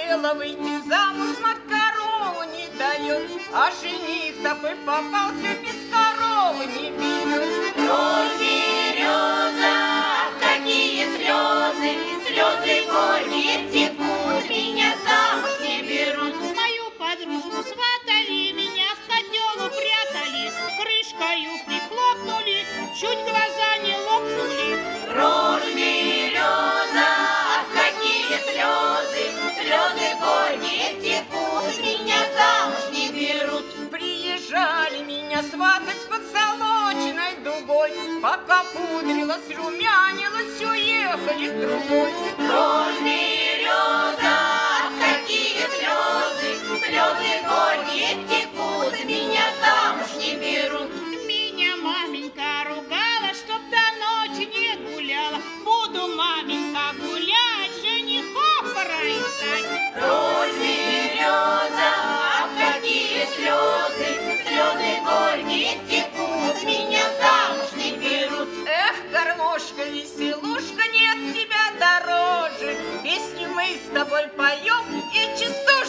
хотела выйти замуж, мать корову не дает, а жених такой попался, без коровы не берет. Рожь береза, какие слезы, слезы горькие текут, меня замуж не берут. Мою подружку сватали, меня в котел упрятали, крышкою прихлопнули, чуть глаза не лопнули. Рожь береза, какие слезы, слезы горькие текут, меня замуж не берут. Приезжали меня сватать под Солочиной дугой, пока пудрилась, румянилась, уехали к другой. Рожь береза, какие слезы, слезы горькие текут, меня замуж не берут. Меня маменька ругала, чтоб до ночи не гуляла. Буду, маменька, гулять, женихов пора искать. Рожь береза, какие слезы, слезы горькие текут, меня замуж не берут. Эх, гармошка, веселушка, нет тебя дороже, песни мы с тобой поем и часто